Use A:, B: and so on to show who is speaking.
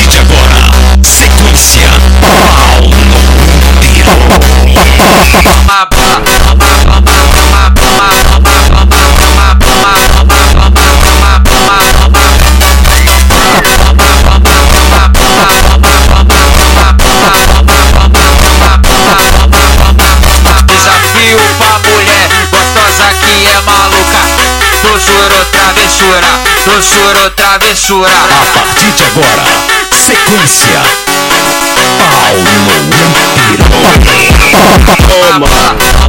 A: partir de agora, sequência pau no piru.
B: Desafio pra mulher gostosa que é maluca. Doçura, travessura, doçura, travessura.
A: A partir de agora, sequência pau no piru.
B: Toma.